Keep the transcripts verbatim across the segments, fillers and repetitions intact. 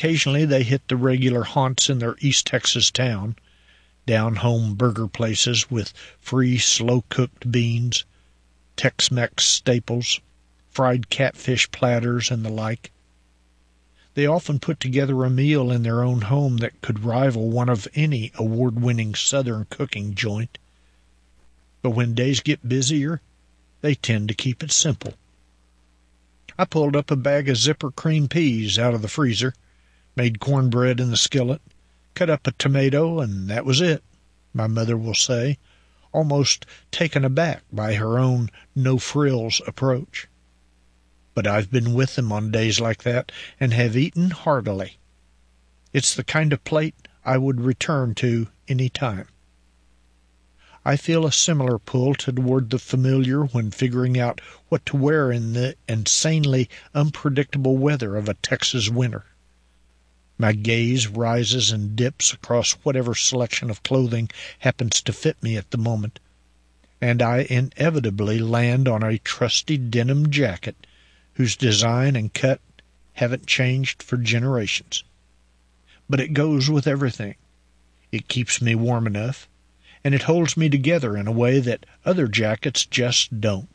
Occasionally they hit the regular haunts in their East Texas town, down-home burger places with free slow-cooked beans, Tex-Mex staples, fried catfish platters, and the like. They often put together a meal in their own home that could rival one of any award-winning Southern cooking joint. But when days get busier, they tend to keep it simple. I pulled up a bag of zipper cream peas out of the freezer, made cornbread in the skillet, cut up a tomato, and that was it, my mother will say, almost taken aback by her own no-frills approach. But I've been with them on days like that and have eaten heartily. It's the kind of plate I would return to any time. I feel a similar pull toward the familiar when figuring out what to wear in the insanely unpredictable weather of a Texas winter. My gaze rises and dips across whatever selection of clothing happens to fit me at the moment, and I inevitably land on a trusty denim jacket whose design and cut haven't changed for generations. But it goes with everything. It keeps me warm enough, and it holds me together in a way that other jackets just don't.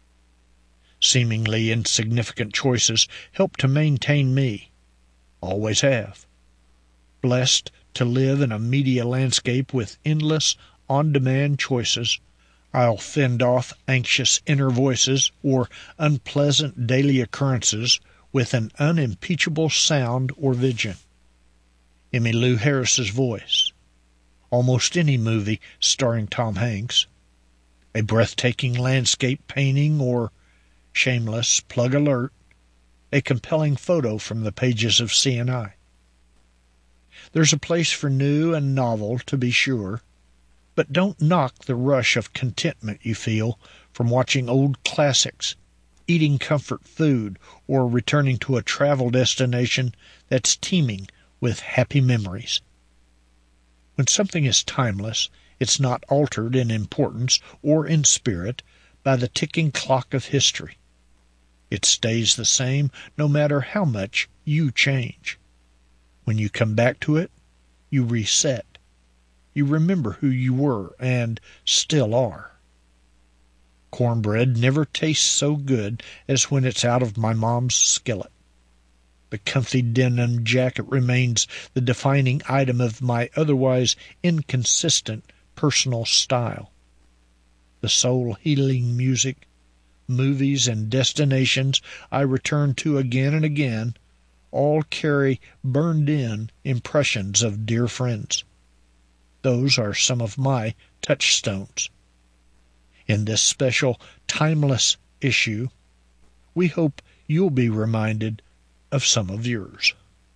Seemingly insignificant choices help to maintain me. Always have. Blessed to live in a media landscape with endless, on-demand choices, I'll fend off anxious inner voices or unpleasant daily occurrences with an unimpeachable sound or vision. Emmylou Harris's voice. Almost any movie starring Tom Hanks. A breathtaking landscape painting or, shameless plug alert, a compelling photo from the pages of C and I. There's a place for new and novel, to be sure, but don't knock the rush of contentment you feel from watching old classics, eating comfort food, or returning to a travel destination that's teeming with happy memories. When something is timeless, it's not altered in importance or in spirit by the ticking clock of history. It stays the same no matter how much you change. When you come back to it, you reset. You remember who you were and still are. Cornbread never tastes so good as when it's out of my mom's skillet. The comfy denim jacket remains the defining item of my otherwise inconsistent personal style. The soul-healing music, movies, and destinations I return to again and again all carry burned-in impressions of dear friends. Those are some of my touchstones. In this special, timeless issue, we hope you'll be reminded of some of yours.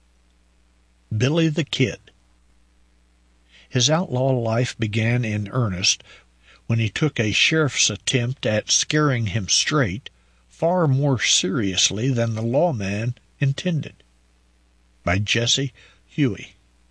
Billy the Kid. His outlaw life began in earnest when he took a sheriff's attempt at scaring him straight far more seriously than the lawman intended. By Jesse Huey.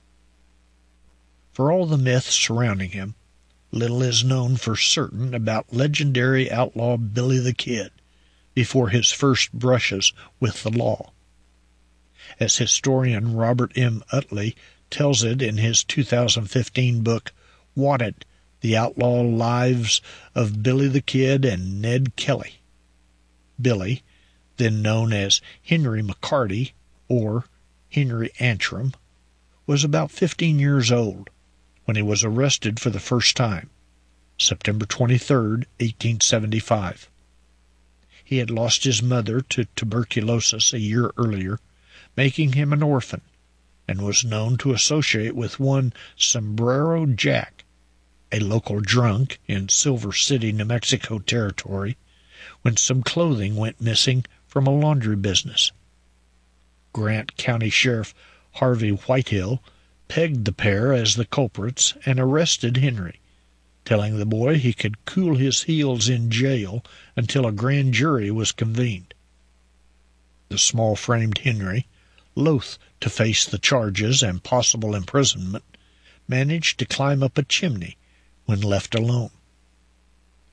For all the myths surrounding him, little is known for certain about legendary outlaw Billy the Kid before his first brushes with the law. As historian Robert M. Utley tells it in his two thousand fifteen book, Wanted, The Outlaw Lives of Billy the Kid and Ned Kelly. Billy, then known as Henry McCarty, or Henry Antrim, was about fifteen years old when he was arrested for the first time, September twenty-third, eighteen seventy-five. He had lost his mother to tuberculosis a year earlier, making him an orphan, and was known to associate with one Sombrero Jack, a local drunk in Silver City, New Mexico territory, when some clothing went missing from a laundry business. Grant County Sheriff Harvey Whitehill pegged the pair as the culprits and arrested Henry, telling the boy he could cool his heels in jail until a grand jury was convened. The small-framed Henry, loath to face the charges and possible imprisonment, managed to climb up a chimney when left alone.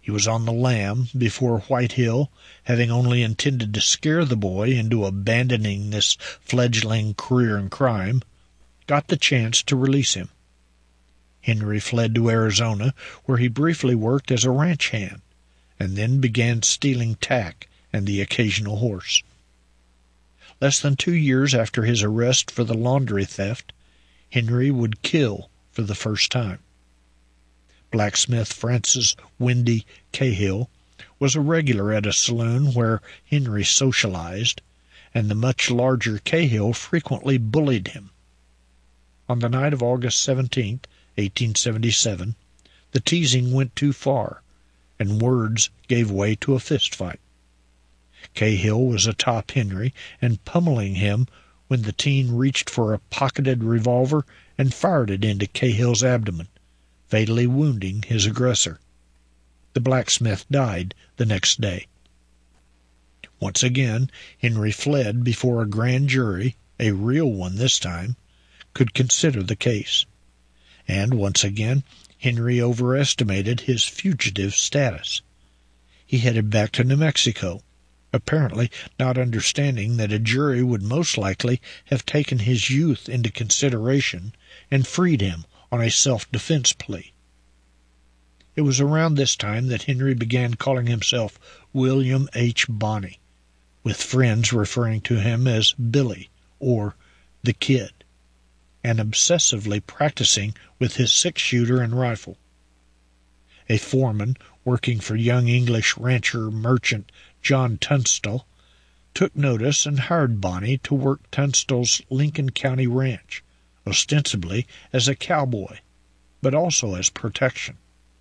He was on the lam before Whitehill, having only intended to scare the boy into abandoning this fledgling career in crime, got the chance to release him. Henry fled to Arizona, where he briefly worked as a ranch hand, and then began stealing tack and the occasional horse. Less than two years after his arrest for the laundry theft, Henry would kill for the first time. Blacksmith Francis Windy Cahill was a regular at a saloon where Henry socialized, and the much larger Cahill frequently bullied him. On the night of August seventeenth, eighteen seventy-seven, the teasing went too far, and words gave way to a fist fight. Cahill was atop Henry and pummeling him when the teen reached for a pocketed revolver and fired it into Cahill's abdomen, fatally wounding his aggressor. The blacksmith died the next day. Once again, Henry fled before a grand jury, a real one this time, could consider the case. And once again, Henry overestimated his fugitive status. He headed back to New Mexico, apparently not understanding that a jury would most likely have taken his youth into consideration and freed him on a self-defense plea. It was around this time that Henry began calling himself William H. Bonney, with friends referring to him as Billy or the Kid, and obsessively practicing with his six-shooter and rifle. A foreman working for young English rancher merchant John Tunstall took notice and hired Bonney to work Tunstall's Lincoln County ranch, ostensibly as a cowboy, but also as protection.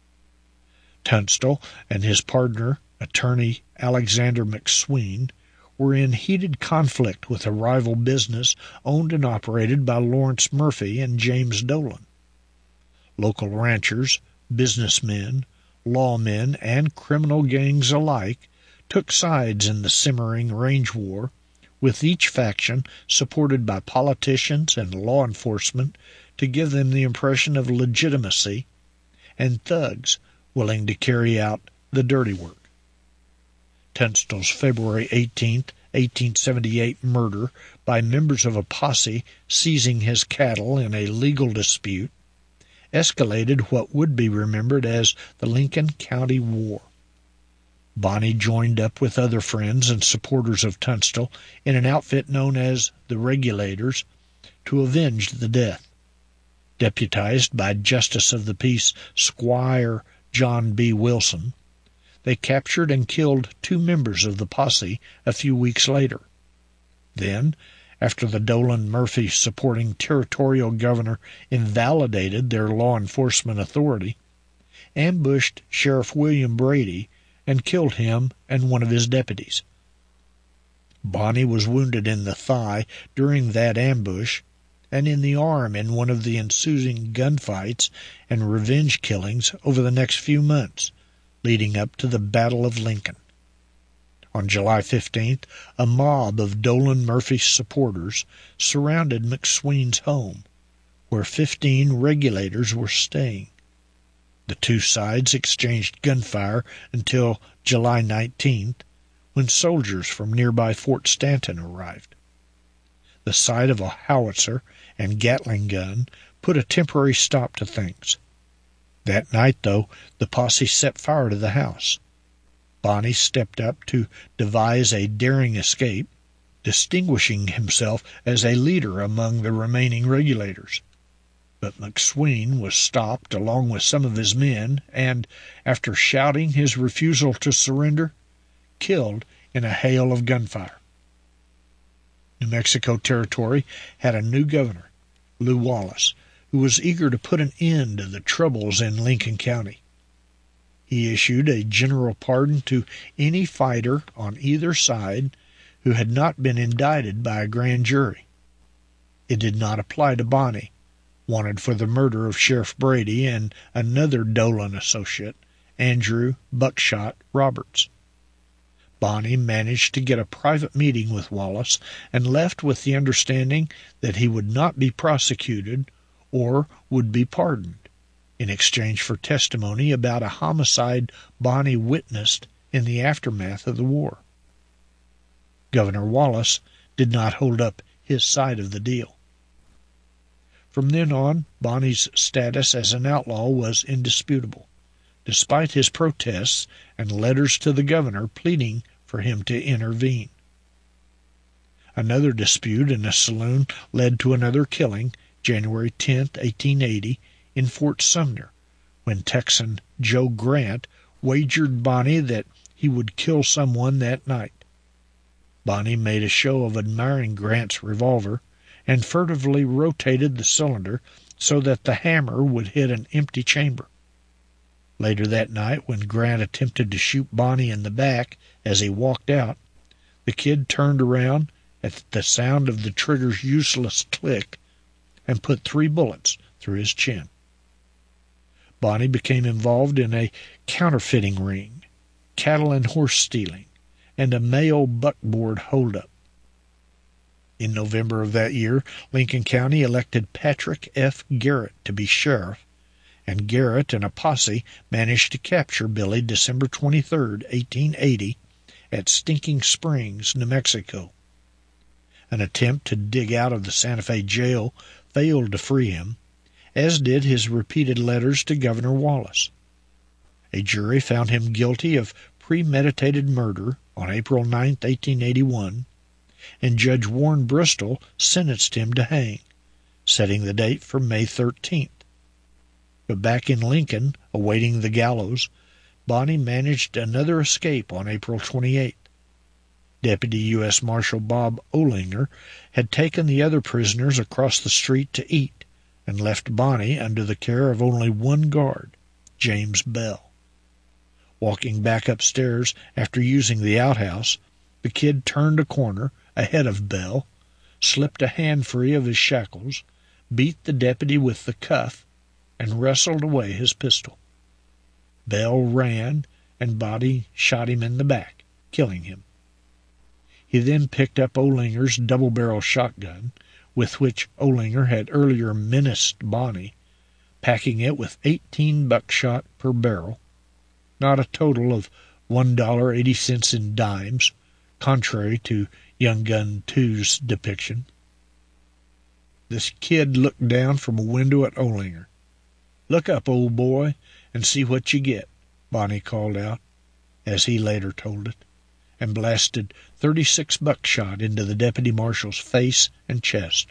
Tunstall and his partner, attorney Alexander McSween, were in heated conflict with a rival business owned and operated by Lawrence Murphy and James Dolan. Local ranchers, businessmen, lawmen, and criminal gangs alike took sides in the simmering range war, with each faction supported by politicians and law enforcement to give them the impression of legitimacy, and thugs willing to carry out the dirty work. Tunstall's February eighteenth, eighteen seventy-eight murder by members of a posse seizing his cattle in a legal dispute escalated what would be remembered as the Lincoln County War. Bonney joined up with other friends and supporters of Tunstall in an outfit known as the Regulators to avenge the death. Deputized by Justice of the Peace Squire John B. Wilson, they captured and killed two members of the posse a few weeks later. Then, after the Dolan-Murphy supporting territorial governor invalidated their law enforcement authority, ambushed Sheriff William Brady and killed him and one of his deputies. Bonney was wounded in the thigh during that ambush and in the arm in one of the ensuing gunfights and revenge killings over the next few months, leading up to the Battle of Lincoln. On July fifteenth, a mob of Dolan-Murphy supporters surrounded McSween's home, where fifteen Regulators were staying. The two sides exchanged gunfire until July nineteenth, when soldiers from nearby Fort Stanton arrived. The sight of a howitzer and Gatling gun put a temporary stop to things. That night, though, the posse set fire to the house. Bonney stepped up to devise a daring escape, distinguishing himself as a leader among the remaining Regulators. But McSween was stopped along with some of his men and, after shouting his refusal to surrender, killed in a hail of gunfire. New Mexico Territory had a new governor, Lew Wallace, who was eager to put an end to the troubles in Lincoln County. He issued a general pardon to any fighter on either side who had not been indicted by a grand jury. It did not apply to Bonney, wanted for the murder of Sheriff Brady and another Dolan associate, Andrew Buckshot Roberts. Bonney managed to get a private meeting with Wallace and left with the understanding that he would not be prosecuted or would be pardoned. in exchange for testimony about a homicide Bonney witnessed in the aftermath of the war. Governor Wallace did not hold up his side of the deal. From then on, Bonney's status as an outlaw was indisputable, despite his protests and letters to the governor pleading for him to intervene. Another dispute in a saloon led to another killing, January tenth, eighteen eighty, in Fort Sumner, when Texan Joe Grant wagered Bonney that he would kill someone that night. Bonney made a show of admiring Grant's revolver and furtively rotated the cylinder so that the hammer would hit an empty chamber. Later that night, when Grant attempted to shoot Bonney in the back as he walked out, the Kid turned around at the sound of the trigger's useless click and put three bullets through his chin. Bonney became involved in a counterfeiting ring, cattle and horse stealing, and a Mayo buckboard holdup. In November of that year, Lincoln County elected Patrick F. Garrett to be sheriff, and Garrett and a posse managed to capture Billy December twenty-third, eighteen eighty, at Stinking Springs, New Mexico. An attempt to dig out of the Santa Fe jail failed to free him, as did his repeated letters to Governor Wallace. A jury found him guilty of premeditated murder on April ninth, eighteen eighty-one, and Judge Warren Bristol sentenced him to hang, setting the date for May thirteenth. But back in Lincoln, awaiting the gallows, Bonney managed another escape on April twenty-eighth. Deputy U S Marshal Bob Olinger had taken the other prisoners across the street to eat and left Bonney under the care of only one guard, James Bell. Walking back upstairs after using the outhouse, the Kid turned a corner ahead of Bell, slipped a hand free of his shackles, beat the deputy with the cuff, and wrestled away his pistol. Bell ran, and Bonney shot him in the back, killing him. He then picked up Olinger's double-barrel shotgun, with which Olinger had earlier menaced Bonney, packing it with eighteen buckshot per barrel, not a total of one dollar and eighty cents in dimes, contrary to Young Gun two's depiction. This Kid looked down from a window at Olinger. "Look up, old boy, and see what you get," Bonney called out, as he later told it, and blasted thirty-six buckshot into the deputy marshal's face and chest.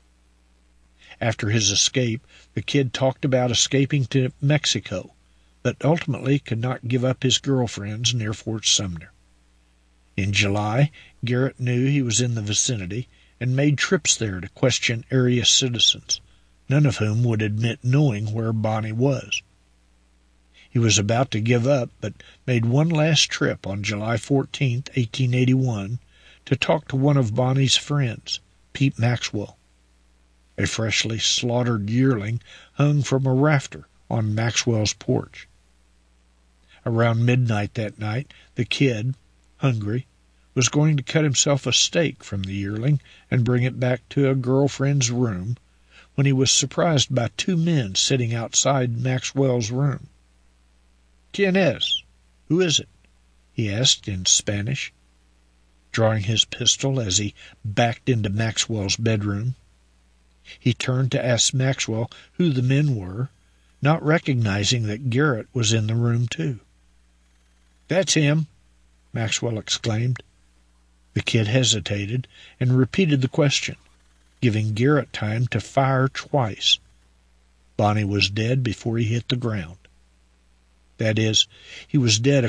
After his escape, the Kid talked about escaping to Mexico, but ultimately could not give up his girlfriends near Fort Sumner. In July, Garrett knew he was in the vicinity and made trips there to question area citizens, none of whom would admit knowing where Bonney was. He was about to give up, but made one last trip on July fourteenth, eighteen eighty-one, to talk to one of Bonney's friends, Pete Maxwell. A freshly slaughtered yearling hung from a rafter on Maxwell's porch. Around midnight that night, the Kid, hungry, was going to cut himself a steak from the yearling and bring it back to a girlfriend's room, when he was surprised by two men sitting outside Maxwell's room. "¿Quién es? Who is it?" he asked in Spanish, drawing his pistol as he backed into Maxwell's bedroom. He turned to ask Maxwell who the men were, not recognizing that Garrett was in the room too. "That's him," Maxwell exclaimed. The Kid hesitated and repeated the question, giving Garrett time to fire twice. Bonney was dead before he hit the ground. That is, he was dead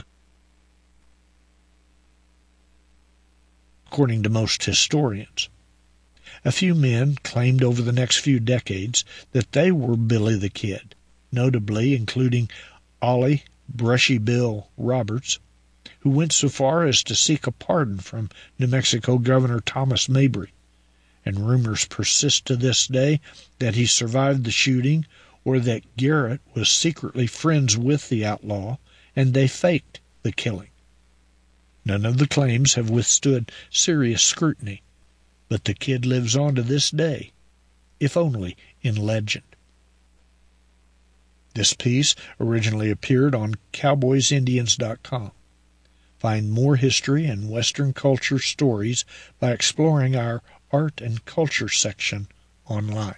according to most historians. A few men claimed over the next few decades that they were Billy the Kid, notably including Ollie Brushy Bill Roberts, who went so far as to seek a pardon from New Mexico Governor Thomas Mabry, and rumors persist to this day that he survived the shooting or that Garrett was secretly friends with the outlaw and they faked the killing. None of the claims have withstood serious scrutiny, but the Kid lives on to this day, if only in legend. This piece originally appeared on cowboys indians dot com. Find more history and Western culture stories by exploring our Art and Culture section online.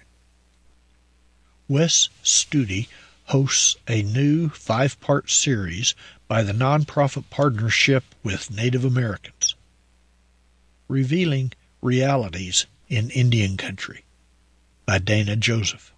Wes Studi hosts a new five-part series by the nonprofit partnership with Native Americans, Revealing Realities in Indian Country by Dana Joseph.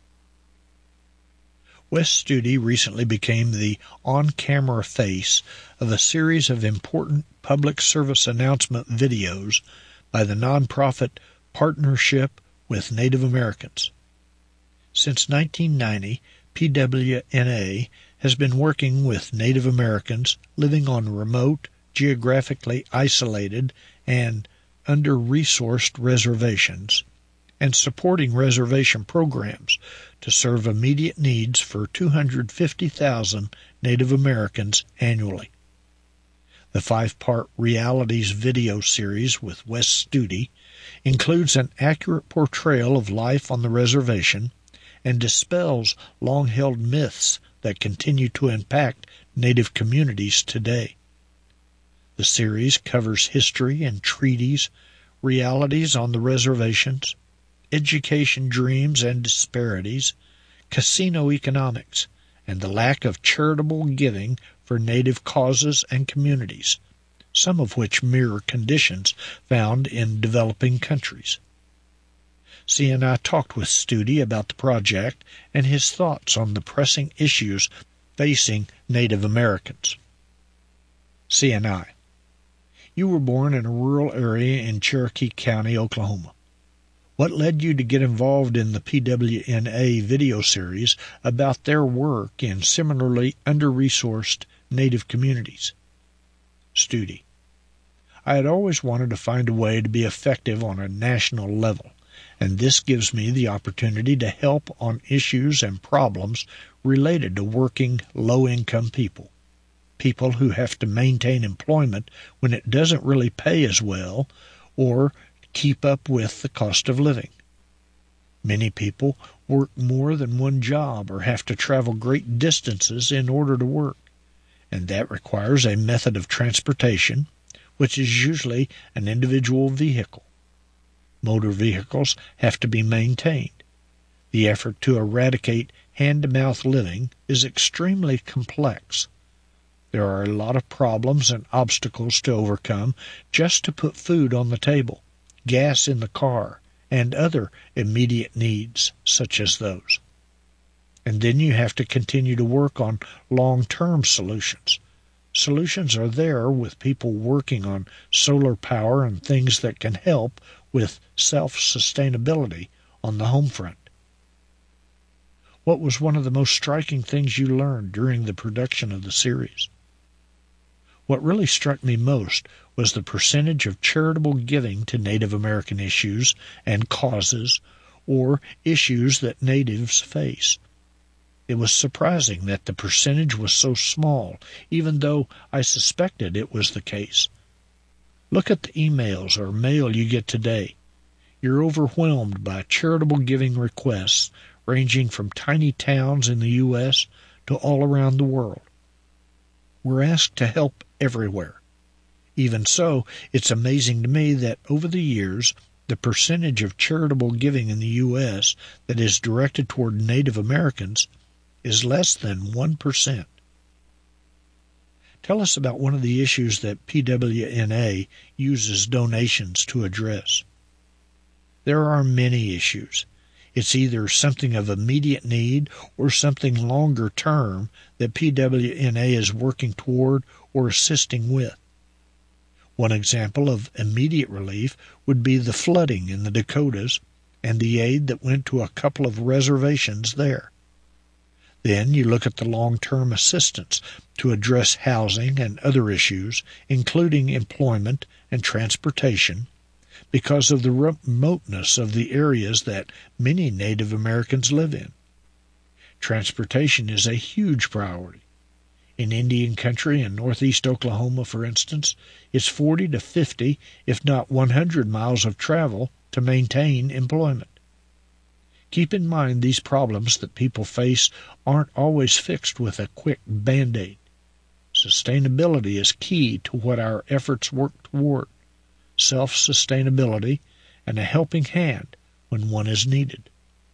Wes Studi recently became the on-camera face of a series of important public service announcement videos by the nonprofit Partnership with Native Americans. Since nineteen ninety, P W N A has been working with Native Americans living on remote, geographically isolated, and under-resourced reservations, and supporting reservation programs to serve immediate needs for two hundred fifty thousand Native Americans annually. The five-part Realities video series with Wes Studi includes an accurate portrayal of life on the reservation and dispels long-held myths that continue to impact Native communities today. The series covers history and treaties, realities on the reservations, education dreams and disparities, casino economics, and the lack of charitable giving for Native causes and communities, some of which mirror conditions found in developing countries. C N I talked with Studi about the project and his thoughts on the pressing issues facing Native Americans. C N I: You were born in a rural area in Cherokee County, Oklahoma. What led you to get involved in the P W N A video series about their work in similarly under-resourced Native communities? Studi: I had always wanted to find a way to be effective on a national level, and this gives me the opportunity to help on issues and problems related to working low-income people, people who have to maintain employment when it doesn't really pay as well or keep up with the cost of living. Many people work more than one job or have to travel great distances in order to work, and that requires a method of transportation, which is usually an individual vehicle. Motor vehicles have to be maintained. The effort to eradicate hand-to-mouth living is extremely complex. There are a lot of problems and obstacles to overcome just to put food on the table, gas in the car, and other immediate needs such as those. And then you have to continue to work on long-term solutions. Solutions are there with people working on solar power and things that can help with self-sustainability on the home front. What was one of the most striking things you learned during the production of the series? What really struck me most was the percentage of charitable giving to Native American issues and causes or issues that natives face. It was surprising that the percentage was so small, even though I suspected it was the case. Look at the emails or mail you get today. You're overwhelmed by charitable giving requests ranging from tiny towns in the U S to all around the world. We're asked to help everywhere. Even so, it's amazing to me that over the years, the percentage of charitable giving in the U S that is directed toward Native Americans is less than one percent. Tell us about one of the issues that P W N A uses donations to address. There are many issues. It's either something of immediate need or something longer term that P W N A is working toward or assisting with. One example of immediate relief would be the flooding in the Dakotas and the aid that went to a couple of reservations there. Then you look at the long-term assistance to address housing and other issues, including employment and transportation, because of the remoteness of the areas that many Native Americans live in. Transportation is a huge priority. In Indian Country in northeast Oklahoma, for instance, it's forty to fifty, if not one hundred miles of travel to maintain employment. Keep in mind these problems that people face aren't always fixed with a quick Band-Aid. Sustainability is key to what our efforts work toward. Self-sustainability and a helping hand when one is needed.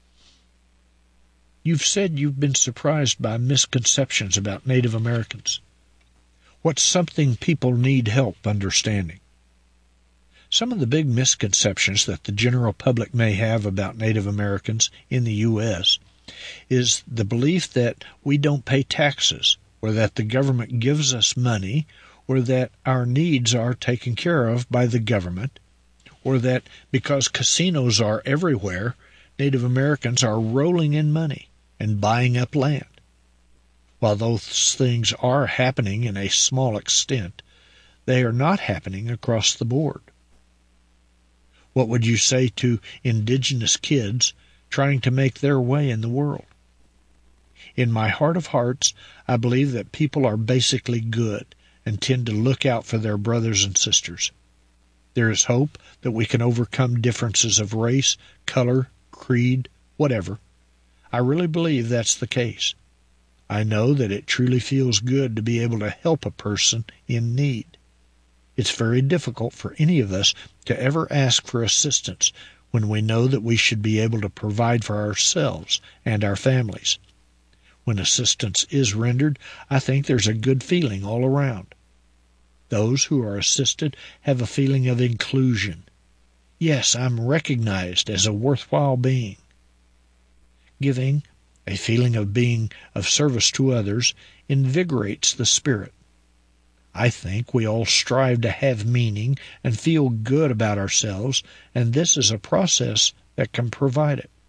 You've said you've been surprised by misconceptions about Native Americans. What's something people need help understanding? Some of the big misconceptions that the general public may have about Native Americans in the U S is the belief that we don't pay taxes, or that the government gives us money, or that our needs are taken care of by the government, or that because casinos are everywhere, Native Americans are rolling in money and buying up land. While those things are happening in a small extent, they are not happening across the board. What would you say to indigenous kids trying to make their way in the world? In my heart of hearts, I believe that people are basically good and tend to look out for their brothers and sisters. There is hope that we can overcome differences of race, color, creed, whatever. I really believe that's the case. I know that it truly feels good to be able to help a person in need. It's very difficult for any of us to ever ask for assistance when we know that we should be able to provide for ourselves and our families. When assistance is rendered, I think there's a good feeling all around. Those who are assisted have a feeling of inclusion. Yes, I'm recognized as a worthwhile being. Giving, a feeling of being of service to others, invigorates the spirit. I think we all strive to have meaning and feel good about ourselves, and this is a process that can provide it.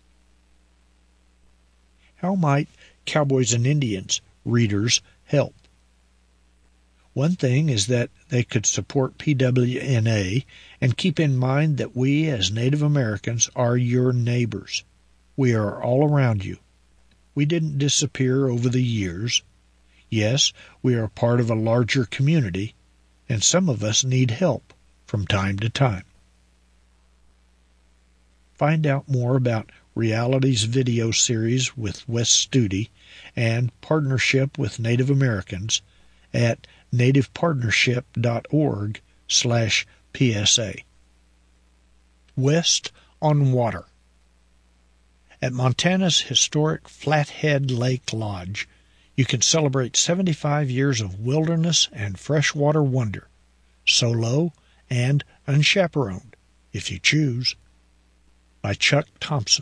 How might Cowboys and Indians readers help? One thing is that they could support P W N A and keep in mind that we as Native Americans are your neighbors. We are all around you. We didn't disappear over the years. Yes, we are part of a larger community, and some of us need help from time to time. Find out more about Reality's video series with Wes Studi and partnership with Native Americans at nativepartnership.org slash PSA. West on Water. At Montana's historic Flathead Lake Lodge, you can celebrate seventy-five years of wilderness and freshwater wonder, solo and unchaperoned, if you choose. By Chuck Thompson.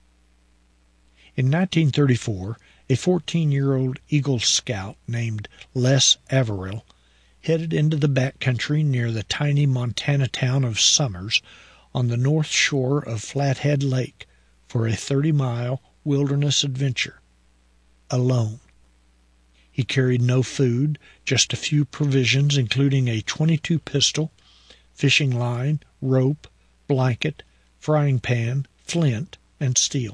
In nineteen thirty-four, a fourteen-year-old Eagle Scout named Les Averill headed into the backcountry near the tiny Montana town of Summers on the north shore of Flathead Lake for a thirty-mile wilderness adventure, alone. He carried no food, just a few provisions, including a twenty-two pistol, fishing line, rope, blanket, frying pan, flint, and steel.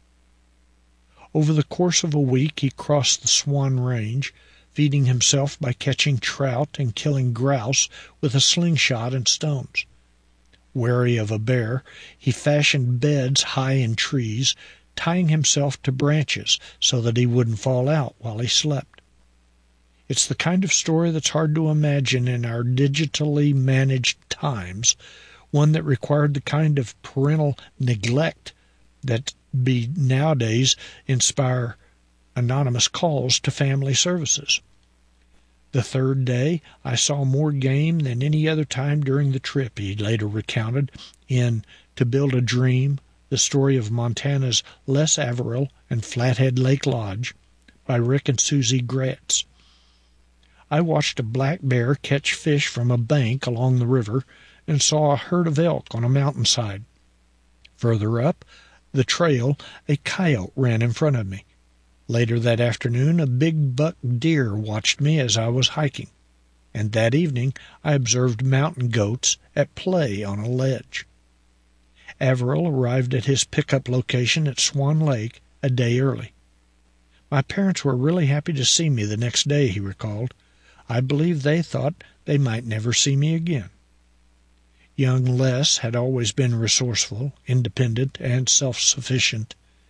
Over the course of a week, he crossed the Swan Range, feeding himself by catching trout and killing grouse with a slingshot and stones. Wary of a bear, he fashioned beds high in trees, tying himself to branches so that he wouldn't fall out while he slept. It's the kind of story that's hard to imagine in our digitally managed times, one that required the kind of parental neglect that be nowadays inspire anonymous calls to family services. The third day, I saw more game than any other time during the trip, he later recounted in To Build a Dream, the story of Montana's Les Averill and Flathead Lake Lodge by Rick and Susie Gratz. I watched a black bear catch fish from a bank along the river and saw a herd of elk on a mountainside. Further up the trail, a coyote ran in front of me. Later that afternoon, a big buck deer watched me as I was hiking, and that evening I observed mountain goats at play on a ledge. Averill arrived at his pickup location at Swan Lake a day early. My parents were really happy to see me the next day, he recalled. I believe they thought they might never see me again. Young Les had always been resourceful, independent, and self-sufficient.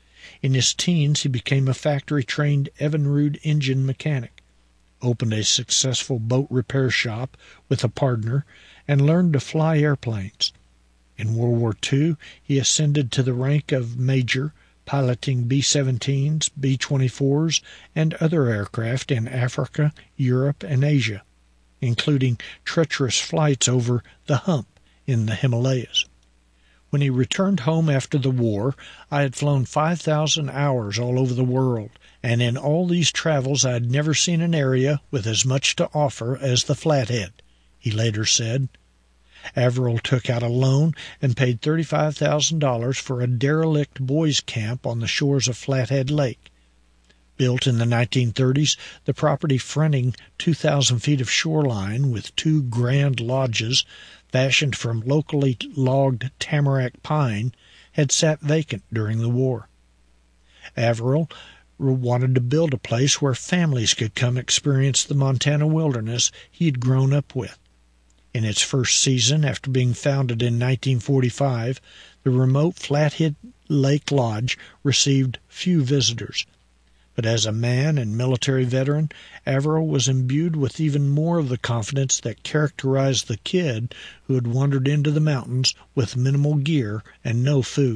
In his teens, he became a factory-trained Evinrude engine mechanic, opened a successful boat repair shop with a partner, and learned to fly airplanes. In World War Two, he ascended to the rank of major, piloting B seventeens, B twenty-fours, and other aircraft in Africa, Europe, and Asia, including treacherous flights over the Hump in the Himalayas. When he returned home after the war, I had flown five thousand hours all over the world, and in all these travels I had never seen an area with as much to offer as the Flathead, he later said. Averill took out a loan and paid thirty-five thousand dollars for a derelict boys' camp on the shores of Flathead Lake. Built in the nineteen thirties, the property fronting two thousand feet of shoreline with two grand lodges fashioned from locally logged tamarack pine had sat vacant during the war. Averill wanted to build a place where families could come experience the Montana wilderness he'd grown up with. In its first season, after being founded in nineteen forty-five, the remote Flathead Lake Lodge received few visitors. But as a man and military veteran, Averill was imbued with even more of the confidence that characterized the kid who had wandered into the mountains with minimal gear and no food.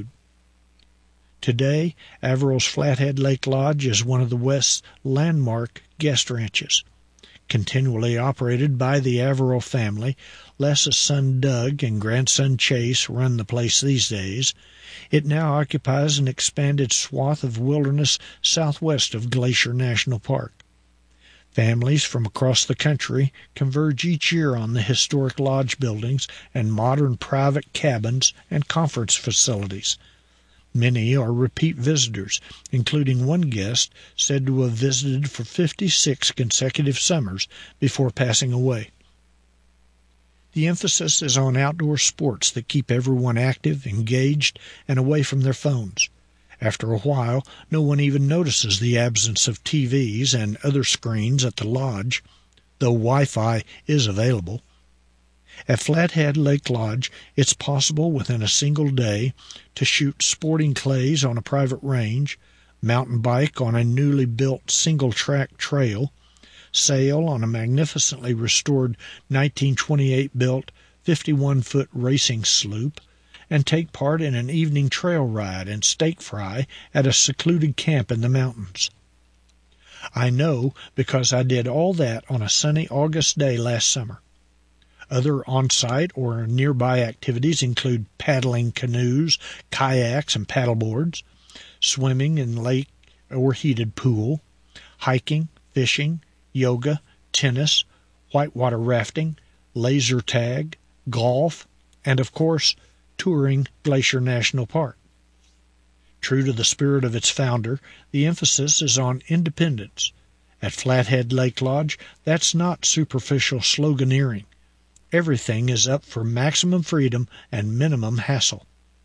Today, Averill's Flathead Lake Lodge is one of the West's landmark guest ranches. Continually operated by the Averill family, Les's son Doug and grandson Chase run the place these days. It now occupies an expanded swath of wilderness southwest of Glacier National Park. Families from across the country converge each year on the historic lodge buildings and modern private cabins and conference facilities. Many are repeat visitors, including one guest said to have visited for fifty-six consecutive summers before passing away. The emphasis is on outdoor sports that keep everyone active, engaged, and away from their phones. After a while, no one even notices the absence of T Vs and other screens at the lodge, though Wi-Fi is available. At Flathead Lake Lodge, it's possible within a single day to shoot sporting clays on a private range, mountain bike on a newly built single-track trail, sail on a magnificently restored nineteen twenty-eight built fifty-one foot racing sloop, and take part in an evening trail ride and steak fry at a secluded camp in the mountains. I know because I did all that on a sunny August day last summer. Other on-site or nearby activities include paddling canoes, kayaks, and paddleboards, swimming in lake or heated pool, hiking, fishing, yoga, tennis, whitewater rafting, laser tag, golf, and, of course, touring Glacier National Park. True to the spirit of its founder, the emphasis is on independence. At Flathead Lake Lodge, that's not superficial sloganeering. Everything is up for maximum freedom and minimum hassle.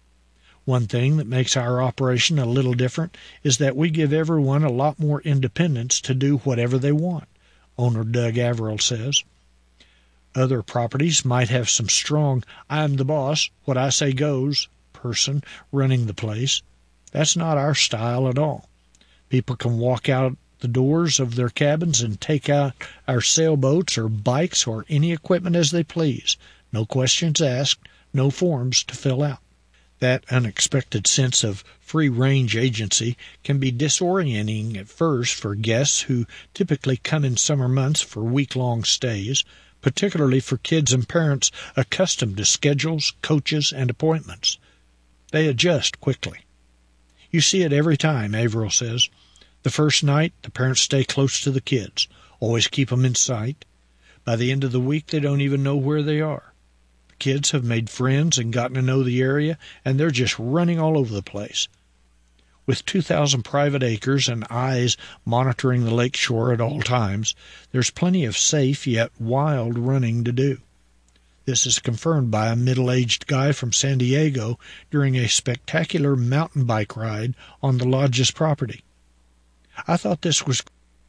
One thing that makes our operation a little different is that we give everyone a lot more independence to do whatever they want, owner Doug Averill says. Other properties might have some strong, I'm the boss, what I say goes person running the place. That's not our style at all. People can walk out the doors of their cabins and take out our sailboats or bikes or any equipment as they please. No questions asked, no forms to fill out. That unexpected sense of free-range agency can be disorienting at first for guests who typically come in summer months for week-long stays, particularly for kids and parents accustomed to schedules, coaches, and appointments. They adjust quickly. You see it every time, Averill says. The first night, the parents stay close to the kids, always keep them in sight. By the end of the week, they don't even know where they are. The kids have made friends and gotten to know the area, and they're just running all over the place. With two thousand private acres and eyes monitoring the lake shore at all times, there's plenty of safe yet wild running to do. This is confirmed by a middle-aged guy from San Diego during a spectacular mountain bike ride on the lodge's property. I thought this was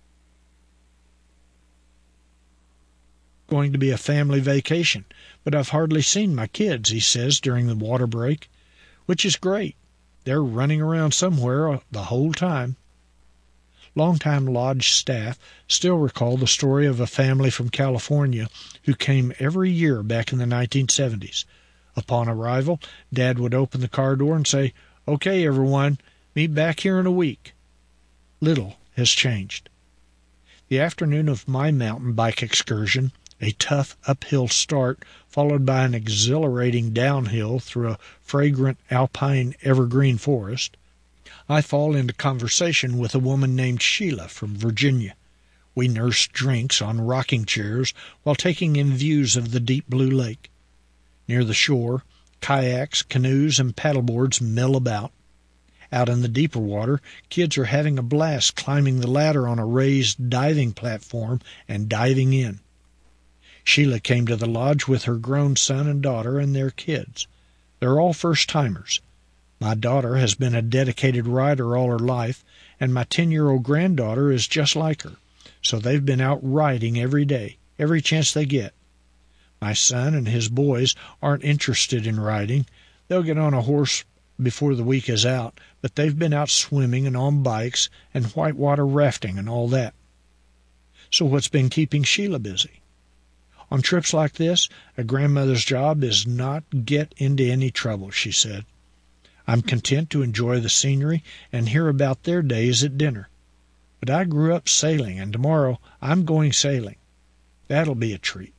going to be a family vacation, but I've hardly seen my kids, he says during the water break, which is great. They're running around somewhere the whole time. Longtime lodge staff still recall the story of a family from California who came every year back in the nineteen seventies. Upon arrival, Dad would open the car door and say, "Okay, everyone, meet back here in a week." Little has changed. The afternoon of my mountain bike excursion, a tough uphill start followed by an exhilarating downhill through a fragrant alpine evergreen forest, I fall into conversation with a woman named Sheila from Virginia. We nurse drinks on rocking chairs while taking in views of the deep blue lake. Near the shore, kayaks, canoes, and paddleboards mill about. Out in the deeper water, kids are having a blast climbing the ladder on a raised diving platform and diving in. Sheila came to the lodge with her grown son and daughter and their kids. They're all first-timers. My daughter has been a dedicated rider all her life, and my ten-year-old granddaughter is just like her, so they've been out riding every day, every chance they get. My son and his boys aren't interested in riding. They'll get on a horse before the week is out, but they've been out swimming and on bikes and whitewater rafting and all that. So what's been keeping Sheila busy? On trips like this, a grandmother's job is not get into any trouble, she said. I'm content to enjoy the scenery and hear about their days at dinner. But I grew up sailing, and tomorrow I'm going sailing. That'll be a treat.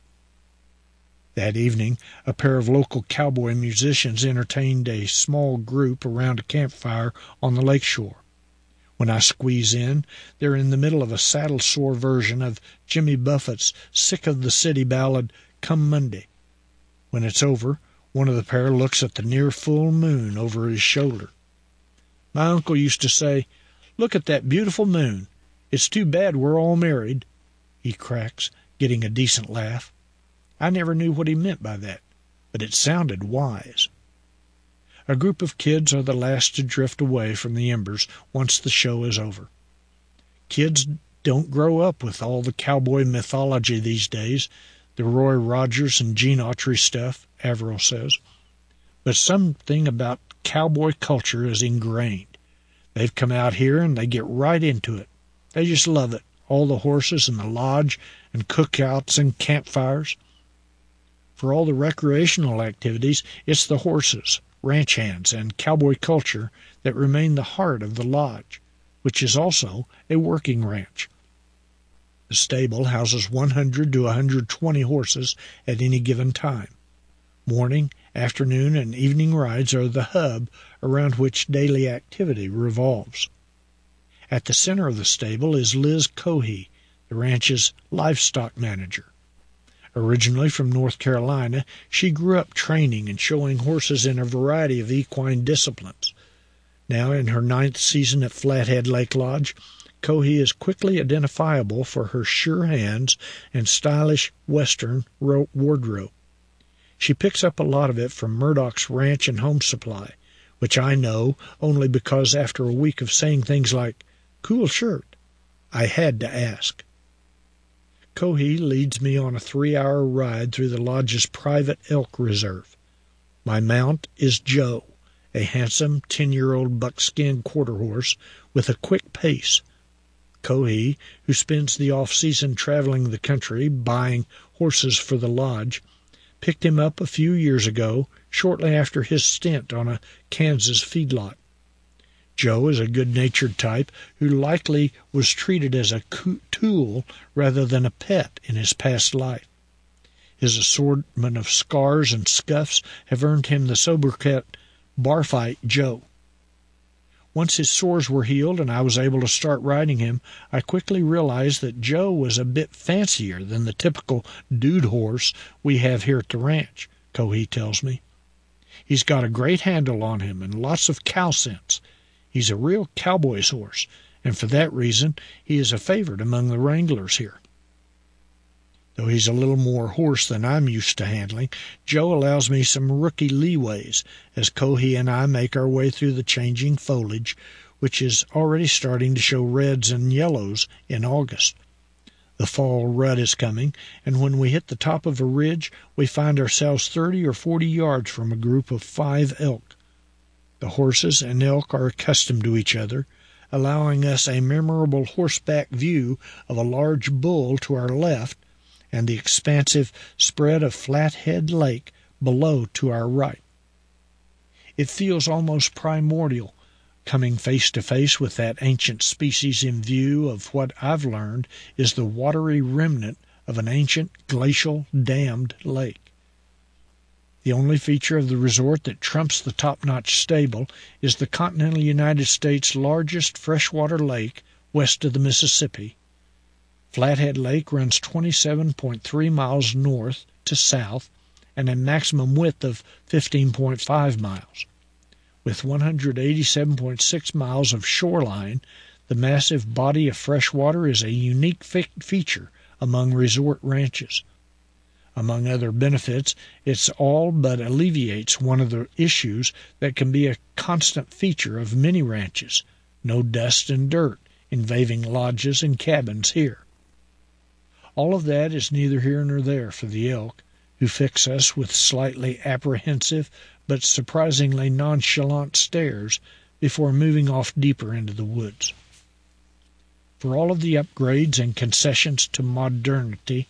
That evening, a pair of local cowboy musicians entertained a small group around a campfire on the lake shore. When I squeeze in, they're in the middle of a saddle-sore version of Jimmy Buffett's Sick of the City ballad, Come Monday. When it's over, one of the pair looks at the near full moon over his shoulder. My uncle used to say, "Look at that beautiful moon. It's too bad we're all married," he cracks, getting a decent laugh. I never knew what he meant by that, but it sounded wise. A group of kids are the last to drift away from the embers once the show is over. Kids don't grow up with all the cowboy mythology these days, the Roy Rogers and Gene Autry stuff, Averill says. But something about cowboy culture is ingrained. They've come out here and they get right into it. They just love it, all the horses and the lodge and cookouts and campfires. For all the recreational activities, it's the horses, ranch hands, and cowboy culture that remain the heart of the lodge, which is also a working ranch. The stable houses one hundred to one hundred twenty horses at any given time. Morning, afternoon, and evening rides are the hub around which daily activity revolves. At the center of the stable is Liz Cohey, the ranch's livestock manager. Originally from North Carolina, she grew up training and showing horses in a variety of equine disciplines. Now in her ninth season at Flathead Lake Lodge, Cohey is quickly identifiable for her sure hands and stylish Western wardrobe. She picks up a lot of it from Murdoch's Ranch and Home Supply, which I know only because after a week of saying things like, "Cool shirt," I had to ask. Cohey leads me on a three-hour ride through the lodge's private elk reserve. My mount is Joe, a handsome ten-year-old buckskin quarter horse with a quick pace. Cohey, who spends the off-season traveling the country buying horses for the lodge, picked him up a few years ago, shortly after his stint on a Kansas feedlot. Joe is a good-natured type who likely was treated as a tool rather than a pet in his past life. His assortment of scars and scuffs have earned him the sobriquet Barfight Joe. Once his sores were healed and I was able to start riding him, I quickly realized that Joe was a bit fancier than the typical dude horse we have here at the ranch, Cohey tells me. He's got a great handle on him and lots of cow sense. He's a real cowboy's horse, and for that reason he is a favorite among the wranglers here. Though he's a little more horse than I'm used to handling, Joe allows me some rookie leeways as Cohey and I make our way through the changing foliage, which is already starting to show reds and yellows in August. The fall rut is coming, and when we hit the top of a ridge, we find ourselves thirty or forty yards from a group of five elk. The horses and elk are accustomed to each other, allowing us a memorable horseback view of a large bull to our left and the expansive spread of Flathead Lake below to our right. It feels almost primordial, coming face to face with that ancient species in view of what I've learned is the watery remnant of an ancient glacial dammed lake. The only feature of the resort that trumps the top-notch stable is the continental United States' largest freshwater lake west of the Mississippi. Flathead Lake runs twenty-seven point three miles north to south and a maximum width of fifteen point five miles. With one hundred eighty-seven point six miles of shoreline, the massive body of fresh water is a unique fe- feature among resort ranches. Among other benefits, it all but alleviates one of the issues that can be a constant feature of many ranches: no dust and dirt invading lodges and cabins here. All of that is neither here nor there for the elk, who fix us with slightly apprehensive but surprisingly nonchalant stares before moving off deeper into the woods. For all of the upgrades and concessions to modernity,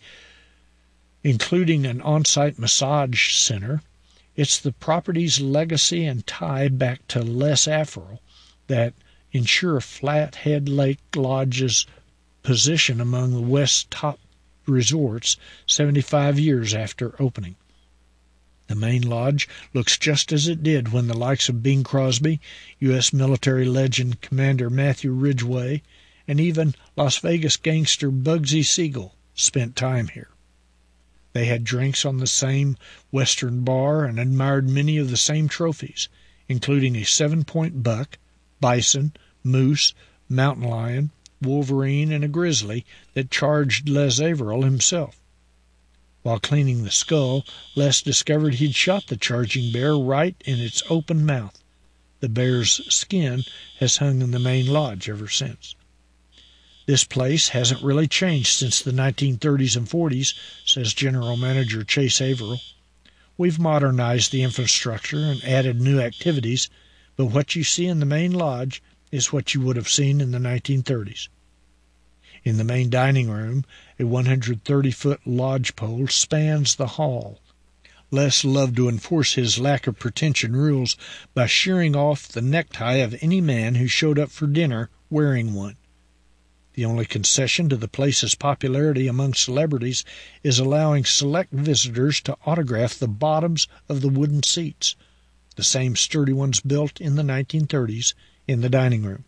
including an on-site massage center, it's the property's legacy and tie back to Les Afro that ensure Flathead Lake Lodge's position among the West's top resorts seventy-five years after opening. The main lodge looks just as it did when the likes of Bing Crosby, U S military legend Commander Matthew Ridgway, and even Las Vegas gangster Bugsy Siegel spent time here. They had drinks on the same Western bar and admired many of the same trophies, including a seven-point buck, bison, moose, mountain lion, wolverine, and a grizzly that charged Les Averill himself. While cleaning the skull, Les discovered he'd shot the charging bear right in its open mouth. The bear's skin has hung in the main lodge ever since. This place hasn't really changed since the nineteen thirties and forties, says General Manager Chase Averill. We've modernized the infrastructure and added new activities, but what you see in the main lodge is what you would have seen in the nineteen thirties. In the main dining room, a one hundred thirty foot lodge pole spans the hall. Les loved to enforce his lack of pretension rules by shearing off the necktie of any man who showed up for dinner wearing one. The only concession to the place's popularity among celebrities is allowing select visitors to autograph the bottoms of the wooden seats, the same sturdy ones built in the nineteen thirties, in the dining room.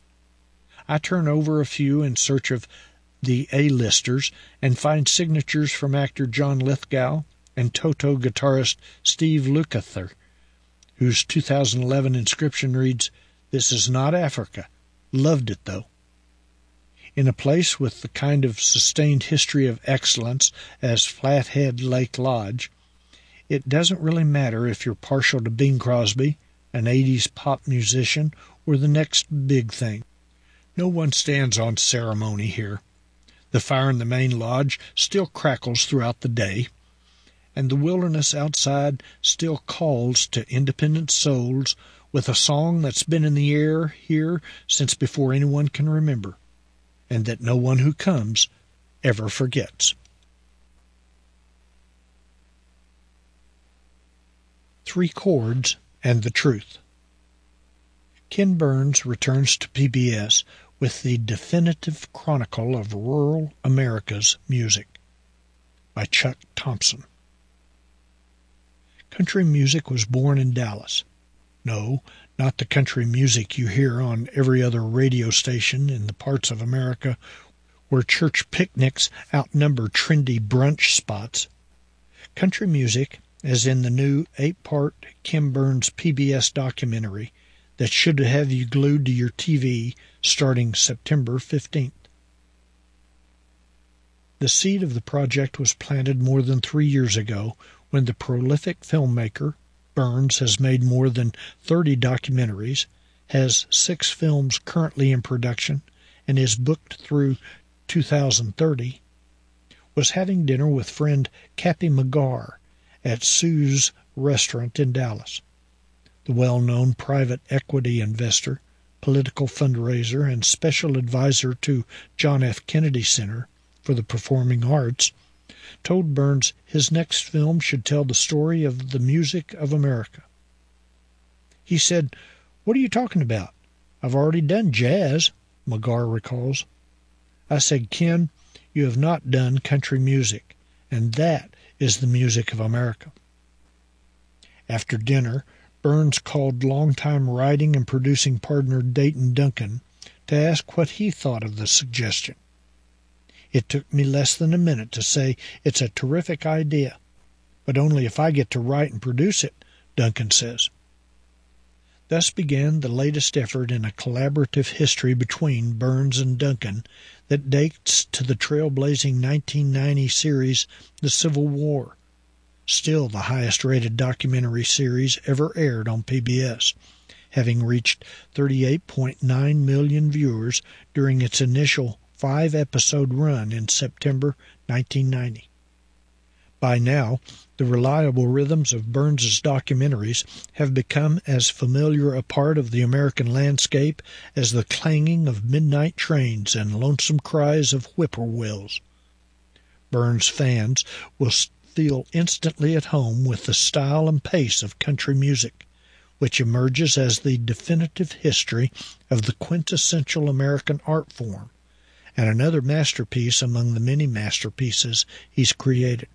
I turn over a few in search of the A-listers and find signatures from actor John Lithgow and Toto guitarist Steve Lukather, whose two thousand eleven inscription reads, "This is not Africa. Loved it, though." In a place with the kind of sustained history of excellence as Flathead Lake Lodge, it doesn't really matter if you're partial to Bing Crosby, an eighties pop musician, or the next big thing. No one stands on ceremony here. The fire in the main lodge still crackles throughout the day, and the wilderness outside still calls to independent souls with a song that's been in the air here since before anyone can remember, and that no one who comes ever forgets. Three Chords and the Truth. Ken Burns returns to P B S with the definitive chronicle of rural America's music, by Chuck Thompson. Country music was born in Dallas. No, not the country music you hear on every other radio station in the parts of America where church picnics outnumber trendy brunch spots. Country music, as in the new eight-part Ken Burns P B S documentary that should have you glued to your T V starting September fifteenth. The seed of the project was planted more than three years ago when the prolific filmmaker Burns has made more than thirty documentaries, has six films currently in production, and is booked through two thousand thirty, was having dinner with friend Cappy McGarr at Sue's restaurant in Dallas. the well-known private equity investor, political fundraiser, and special advisor to John F. Kennedy Center for the Performing Arts, told Burns his next film should tell the story of the music of America. He said, "What are you talking about? I've already done jazz," McGarr recalls. "I said, Ken, you have not done country music, and that is the music of America." After dinner, Burns called longtime writing and producing partner Dayton Duncan to ask what he thought of the suggestion. "It took me less than a minute to say it's a terrific idea, but only if I get to write and produce it," Duncan says. Thus began the latest effort in a collaborative history between Burns and Duncan that dates to the trailblazing nineteen ninety series The Civil War, still the highest-rated documentary series ever aired on P B S, having reached thirty-eight point nine million viewers during its initial five-episode run in September nineteen ninety. By now, the reliable rhythms of Burns's documentaries have become as familiar a part of the American landscape as the clanging of midnight trains and lonesome cries of whippoorwills. Burns fans will feel instantly at home with the style and pace of country music, which emerges as the definitive history of the quintessential American art form, and another masterpiece among the many masterpieces he's created.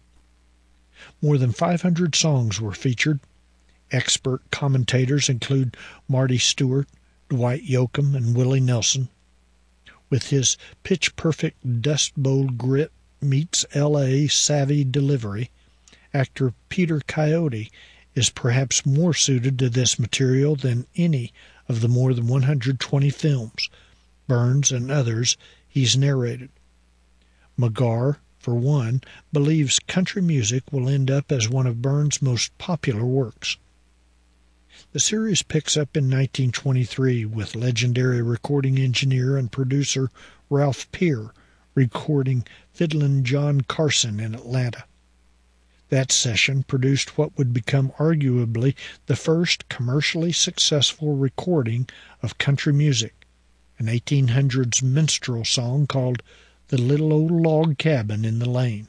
More than five hundred songs were featured. Expert commentators include Marty Stewart, Dwight Yoakam, and Willie Nelson. With his pitch-perfect Dust Bowl grit meets L A savvy delivery, actor Peter Coyote is perhaps more suited to this material than any of the more than one hundred twenty films, Burns and others, he's narrated. McGarr, for one, believes country music will end up as one of Burns' most popular works. The series picks up in nineteen twenty-three with legendary recording engineer and producer Ralph Peer recording Fiddlin' John Carson in Atlanta. That session produced what would become arguably the first commercially successful recording of country music, an eighteen hundreds minstrel song called The Little Old Log Cabin in the Lane.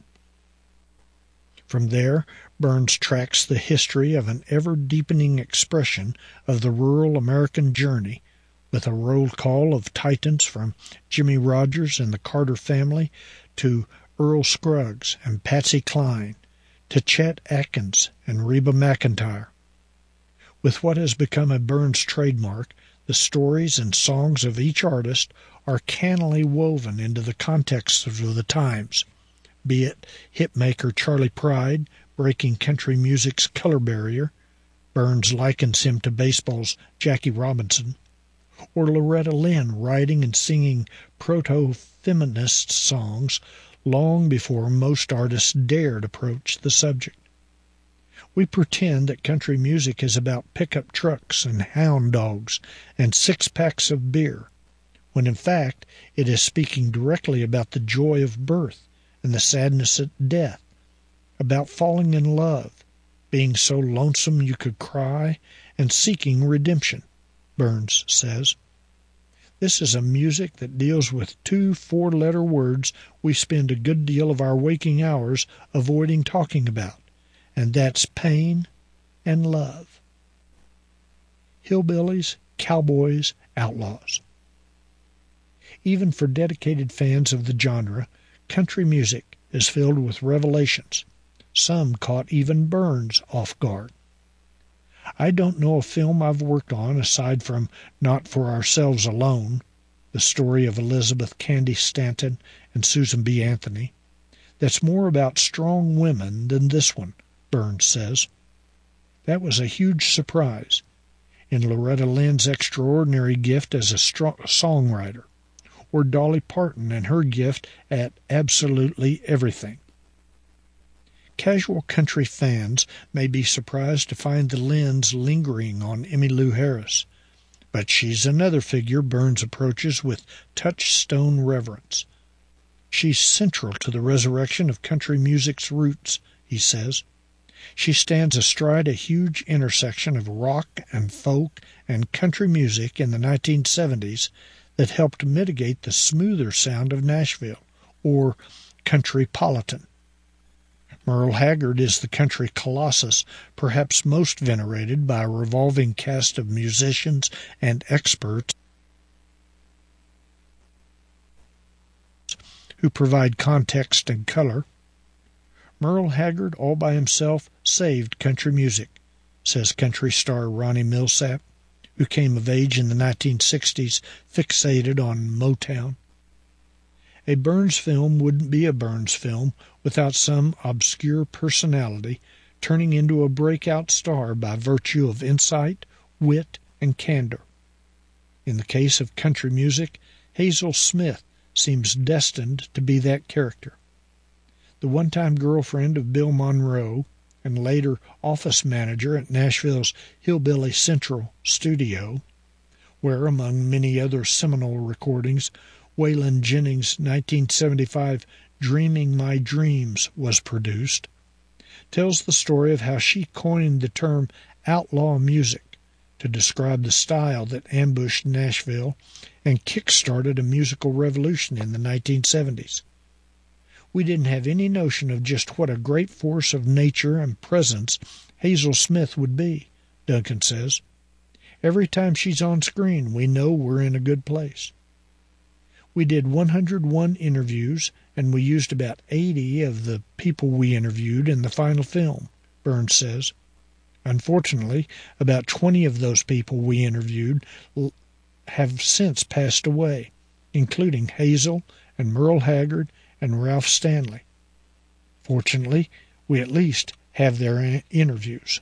From there, Burns tracks the history of an ever-deepening expression of the rural American journey, with a roll call of titans from Jimmy Rogers and the Carter Family to Earl Scruggs and Patsy Cline, to Chet Atkins and Reba McEntire. With what has become a Burns trademark, the stories and songs of each artist are cannily woven into the context of the times, be it hitmaker Charlie Pride breaking country music's color barrier, Burns likens him to baseball's Jackie Robinson, or Loretta Lynn writing and singing proto-feminist songs long before most artists dared approach the subject. We pretend that country music is about pickup trucks and hound dogs and six-packs of beer, when in fact it is speaking directly about the joy of birth and the sadness at death, about falling in love, being so lonesome you could cry, and seeking redemption, Burns says. This is a music that deals with two four-letter words we spend a good deal of our waking hours avoiding talking about, and that's pain and love. Hillbillies, cowboys, outlaws. Even for dedicated fans of the genre, country music is filled with revelations. Some caught even Burns off guard. I don't know a film I've worked on, aside from Not for Ourselves Alone, the story of Elizabeth Cady Stanton and Susan B. Anthony, that's more about strong women than this one, Burns says. That was a huge surprise in Loretta Lynn's extraordinary gift as a strong songwriter, or Dolly Parton and her gift at absolutely everything. Casual country fans may be surprised to find the Lynns lingering on Emmylou Harris, but she's another figure Burns approaches with touchstone reverence. She's central to the resurrection of country music's roots, he says. She stands astride a huge intersection of rock and folk and country music in the nineteen seventies that helped mitigate the smoother sound of Nashville, or countrypolitan. Merle Haggard is the country colossus perhaps most venerated by a revolving cast of musicians and experts who provide context and color. Merle Haggard, all by himself, saved country music, says country star Ronnie Milsap, who came of age in the nineteen sixties fixated on Motown. A Burns film wouldn't be a Burns film without some obscure personality turning into a breakout star by virtue of insight, wit, and candor. In the case of country music, Hazel Smith seems destined to be that character. The one-time girlfriend of Bill Monroe and later office manager at Nashville's Hillbilly Central studio, where, among many other seminal recordings, Waylon Jennings' nineteen seventy-five Dreaming My Dreams was produced, tells the story of how she coined the term outlaw music to describe the style that ambushed Nashville and kick-started a musical revolution in the nineteen seventies. We didn't have any notion of just what a great force of nature and presence Hazel Smith would be, Duncan says. Every time she's on screen, we know we're in a good place. We did one hundred one interviews, and we used about eighty of the people we interviewed in the final film, Burns says. Unfortunately, about twenty of those people we interviewed have since passed away, including Hazel and Merle Haggard and Ralph Stanley. Fortunately, we at least have their interviews.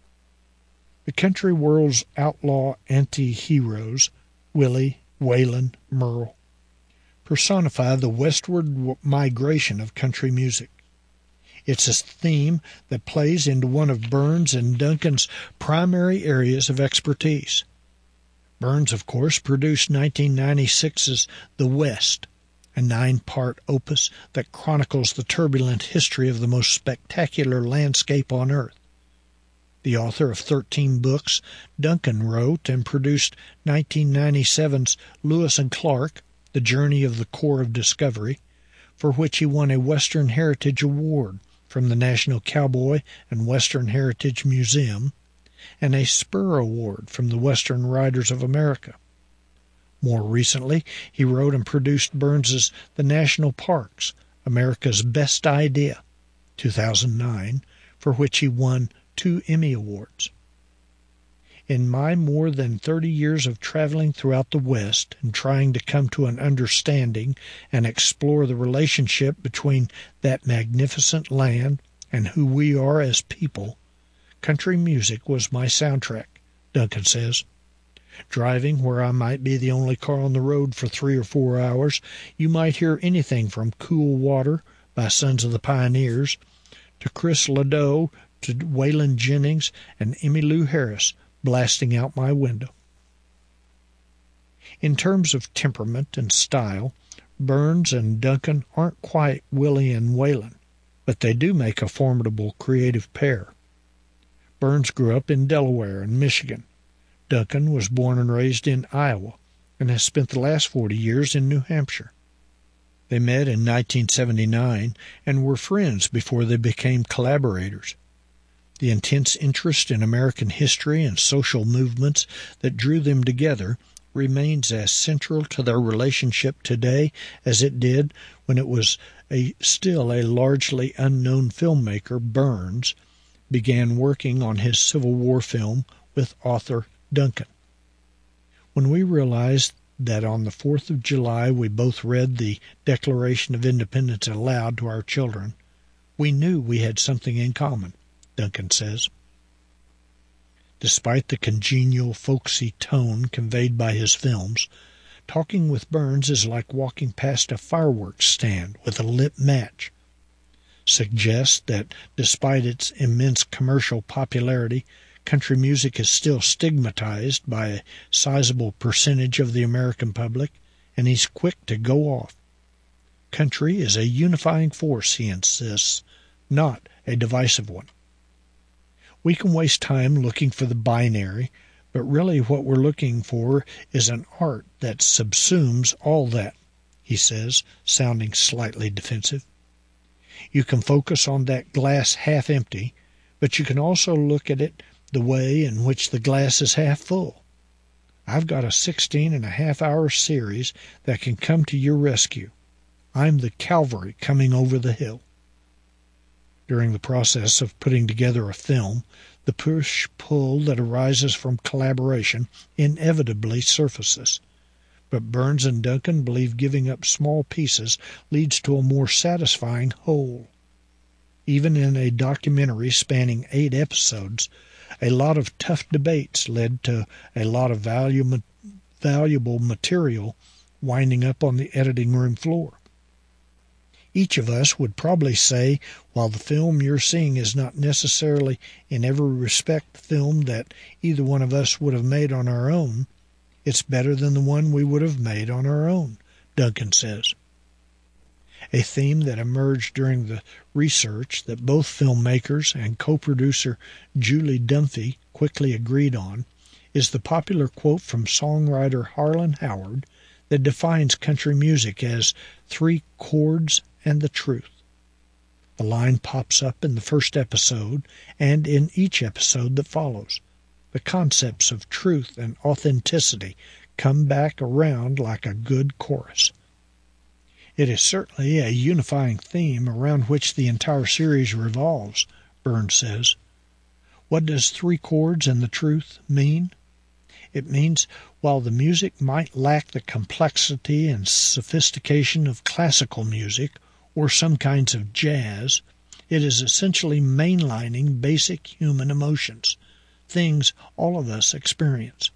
The country world's outlaw anti-heroes, Willie, Waylon, Merle, personify the westward migration of country music. It's a theme that plays into one of Burns and Duncan's primary areas of expertise. Burns, of course, produced nineteen ninety-six's The West, a nine-part opus that chronicles the turbulent history of the most spectacular landscape on Earth. The author of thirteen books, Duncan wrote and produced nineteen ninety-seven's Lewis and Clark, The Journey of the Corps of Discovery, for which he won a Western Heritage Award from the National Cowboy and Western Heritage Museum, and a Spur Award from the Western Writers of America. More recently, he wrote and produced Burns's The National Parks, America's Best Idea, two thousand nine, for which he won two Emmy Awards. In my more than thirty years of traveling throughout the West and trying to come to an understanding and explore the relationship between that magnificent land and who we are as people, country music was my soundtrack, Duncan says. Driving where I might be the only car on the road for three or four hours, you might hear anything from Cool Water by Sons of the Pioneers to Chris Ledoux to Waylon Jennings and Emmylou Harris blasting out my window. In terms of temperament and style, Burns and Duncan aren't quite Willie and Waylon, but they do make a formidable creative pair. Burns grew up in Delaware and Michigan. Duncan was born and raised in Iowa and has spent the last forty years in New Hampshire. They met in nineteen seventy-nine and were friends before they became collaborators. The intense interest in American history and social movements that drew them together remains as central to their relationship today as it did when it was a, still a largely unknown filmmaker, Burns, began working on his Civil War film with author Duncan. When we realized that on the fourth of July we both read the Declaration of Independence aloud to our children, we knew we had something in common, Duncan says. Despite the congenial, folksy tone conveyed by his films, talking with Burns is like walking past a fireworks stand with a lit match. Suggests that despite its immense commercial popularity, country music is still stigmatized by a sizable percentage of the American public, and he's quick to go off. Country is a unifying force, he insists, not a divisive one. We can waste time looking for the binary, but really what we're looking for is an art that subsumes all that, he says, sounding slightly defensive. You can focus on that glass half empty, but you can also look at it the way in which the glass is half full. I've got a sixteen and a half hour series that can come to your rescue. I'm the cavalry coming over the hill. During the process of putting together a film, the push-pull that arises from collaboration inevitably surfaces. But Burns and Duncan believe giving up small pieces leads to a more satisfying whole. Even in a documentary spanning eight episodes, a lot of tough debates led to a lot of valuable, valuable material winding up on the editing room floor. Each of us would probably say, while the film you're seeing is not necessarily in every respect the film that either one of us would have made on our own, it's better than the one we would have made on our own, Duncan says. A theme that emerged during the research that both filmmakers and co-producer Julie Dunphy quickly agreed on is the popular quote from songwriter Harlan Howard that defines country music as three chords and the truth. The line pops up in the first episode and in each episode that follows. The concepts of truth and authenticity come back around like a good chorus. It is certainly a unifying theme around which the entire series revolves, Burns says. What does three chords and the truth mean? It means while the music might lack the complexity and sophistication of classical music or some kinds of jazz, it is essentially mainlining basic human emotions, things all of us experience.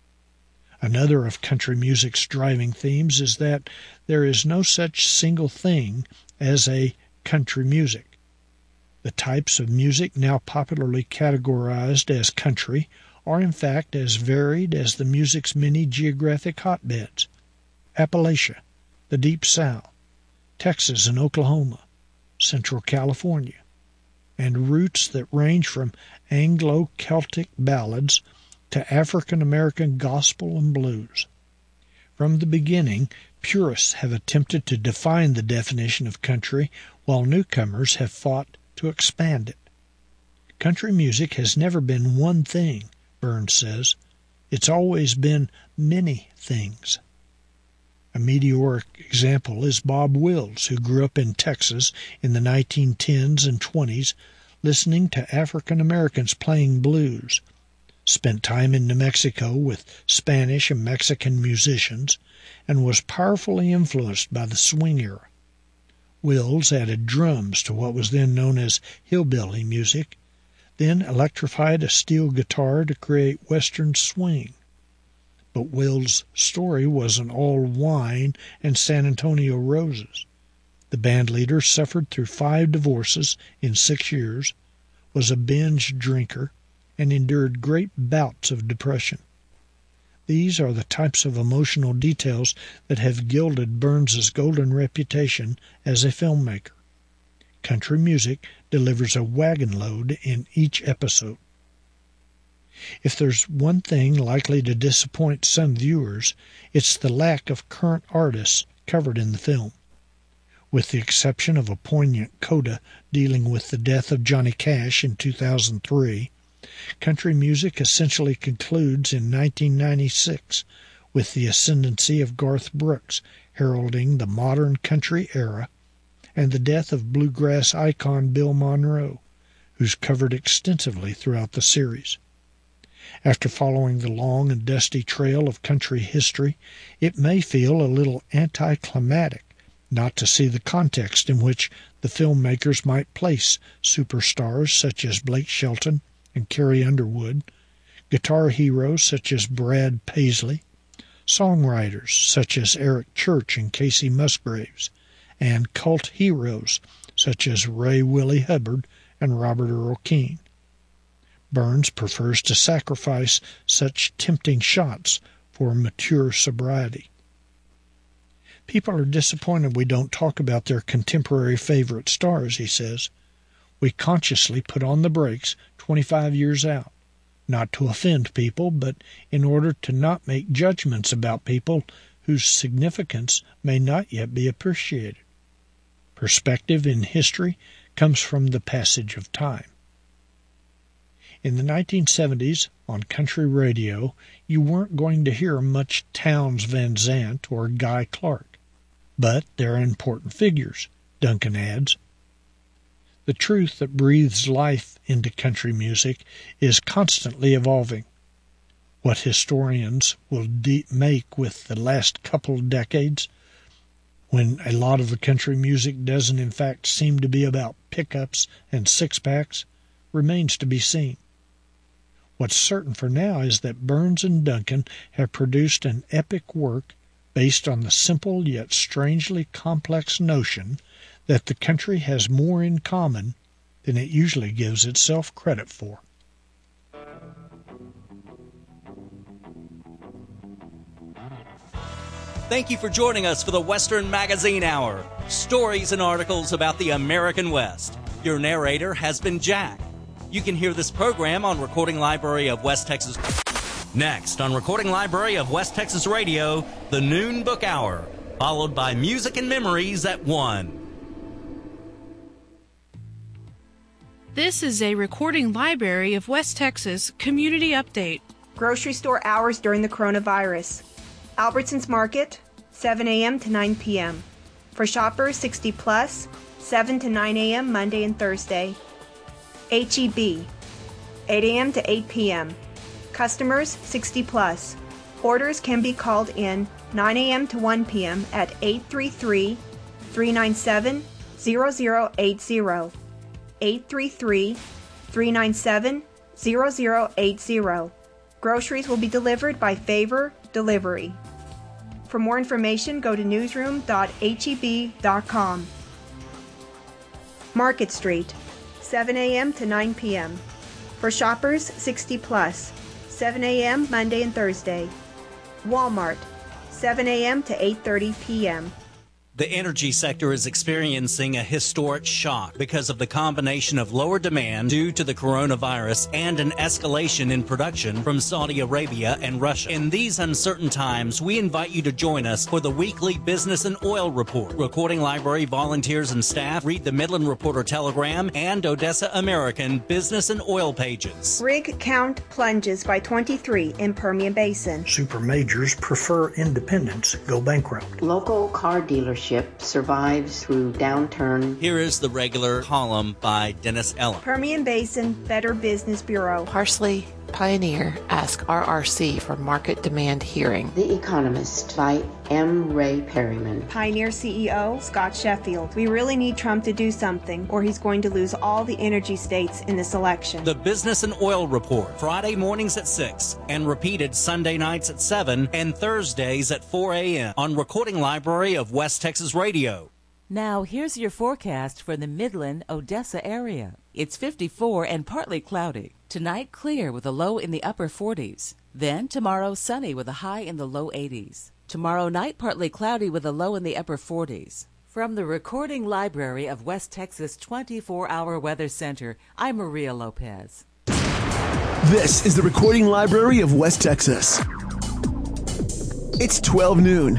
Another of country music's driving themes is that there is no such single thing as a country music. The types of music now popularly categorized as country are in fact as varied as the music's many geographic hotbeds: Appalachia, the Deep South, Texas and Oklahoma, Central California, and roots that range from Anglo-Celtic ballads to African-American gospel and blues. From the beginning, purists have attempted to define the definition of country, while newcomers have fought to expand it. Country music has never been one thing, Burns says. It's always been many things. A meteoric example is Bob Wills, who grew up in Texas in the nineteen tens and twenties, listening to African Americans playing blues, spent time in New Mexico with Spanish and Mexican musicians, and was powerfully influenced by the swing era. Wills added drums to what was then known as hillbilly music, then electrified a steel guitar to create Western swing. But Wills' story wasn't all wine and San Antonio roses. The band leader suffered through five divorces in six years, was a binge drinker, and endured great bouts of depression. These are the types of emotional details that have gilded Burns's golden reputation as a filmmaker. Country music delivers a wagon load in each episode. If there's one thing likely to disappoint some viewers, it's the lack of current artists covered in the film. With the exception of a poignant coda dealing with the death of Johnny Cash in two thousand three, country music essentially concludes in nineteen ninety-six with the ascendancy of Garth Brooks heralding the modern country era and the death of bluegrass icon Bill Monroe, who's covered extensively throughout the series. After following the long and dusty trail of country history, it may feel a little anticlimactic not to see the context in which the filmmakers might place superstars such as Blake Shelton and Carrie Underwood, guitar heroes such as Brad Paisley, songwriters such as Eric Church and Casey Musgraves, and cult heroes such as Ray Willie Hubbard and Robert Earl Keen. Burns prefers to sacrifice such tempting shots for mature sobriety. People are disappointed we don't talk about their contemporary favorite stars, he says. We consciously put on the brakes to twenty-five years out. Not to offend people, but in order to not make judgments about people whose significance may not yet be appreciated. Perspective in history comes from the passage of time. In the nineteen seventies, on country radio, you weren't going to hear much Townes Van Zandt or Guy Clark. But they're important figures, Duncan adds. The truth that breathes life into country music is constantly evolving. What historians will de- make with the last couple of decades, when a lot of the country music doesn't in fact seem to be about pickups and six-packs, remains to be seen. What's certain for now is that Burns and Duncan have produced an epic work based on the simple yet strangely complex notion that the country has more in common than it usually gives itself credit for. Thank you for joining us for the Western Magazine Hour. Stories and articles about the American West. Your narrator has been Jack. You can hear this program on Recording Library of West Texas. Next, on Recording Library of West Texas Radio, the Noon Book Hour, followed by Music and Memories at one. This is a Recording Library of West Texas community update. Grocery store hours during the coronavirus. Albertsons Market, seven a.m. to nine p.m. For shoppers sixty plus, seven to nine a.m. Monday and Thursday. H E B, eight a.m. to eight p.m. Customers sixty plus. Orders can be called in nine a.m. to one p.m. at eight three three, three nine seven, zero zero eight zero. eight three three, three nine seven, zero zero eight zero. Groceries will be delivered by Favor Delivery. For more information, go to newsroom dot h e b dot com. Market Street, seven a.m. to nine p.m. For shoppers sixty plus, seven a.m. Monday and Thursday. Walmart, seven a.m. to eight thirty p.m. The energy sector is experiencing a historic shock because of the combination of lower demand due to the coronavirus and an escalation in production from Saudi Arabia and Russia. In these uncertain times, we invite you to join us for the weekly Business and Oil Report. Recording Library volunteers and staff read the Midland Reporter Telegram and Odessa American Business and Oil pages. Rig count plunges by twenty-three in Permian Basin. Super majors prefer independents go bankrupt. Local car dealerships survives through downturn. Here is the regular column by Dennis Ellen. Permian Basin Better Business Bureau. Parsley, Pioneer, ask R R C for market demand hearing. The Economist by M. Ray Perryman. Pioneer C E O Scott Sheffield. We really need Trump to do something, or he's going to lose all the energy states in this election. The Business and Oil Report, Friday mornings at six, and repeated Sunday nights at seven and Thursdays at four a.m. on Recording Library of West Texas Radio. Now, here's your forecast for the Midland, Odessa area. It's fifty-four and partly cloudy. Tonight, clear with a low in the upper forties. Then, tomorrow, sunny with a high in the low eighties. Tomorrow night, partly cloudy with a low in the upper forties. From the Recording Library of West Texas twenty-four hour Weather Center, I'm Maria Lopez. This is the Recording Library of West Texas. It's twelve noon.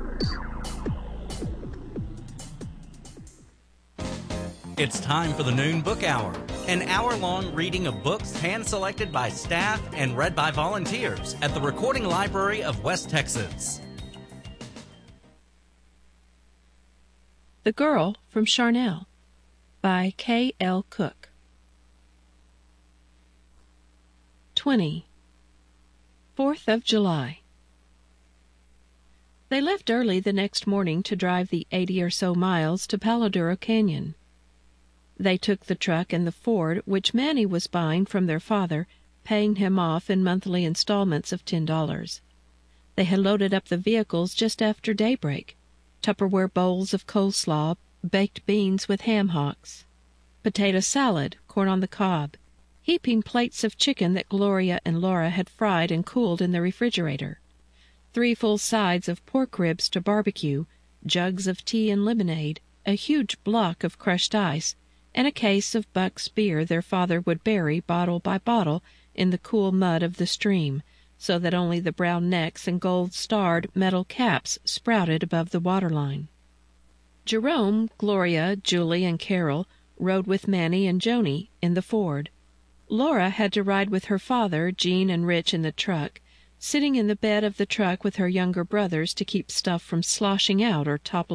It's time for the Noon Book Hour, an hour-long reading of books hand-selected by staff and read by volunteers at the Recording Library of West Texas. The Girl from Charnel by K L Cook. twenty. fourth of July. They left early the next morning to drive the eighty or so miles to Palo Duro Canyon. They took the truck and the Ford, which Manny was buying from their father, paying him off in monthly installments of ten dollars. They had loaded up the vehicles just after daybreak. Tupperware bowls of coleslaw, baked beans with ham hocks, potato salad, corn on the cob, heaping plates of chicken that Gloria and Laura had fried and cooled in the refrigerator, three full sides of pork ribs to barbecue, jugs of tea and lemonade, a huge block of crushed ice, and a case of Buck's beer their father would bury bottle by bottle in the cool mud of the stream, so that only the brown necks and gold-starred metal caps sprouted above the waterline. Jerome, Gloria, Julie, and Carol rode with Manny and Joni in the Ford. Laura had to ride with her father, Jean, and Rich in the truck, sitting in the bed of the truck with her younger brothers to keep stuff from sloshing out or toppling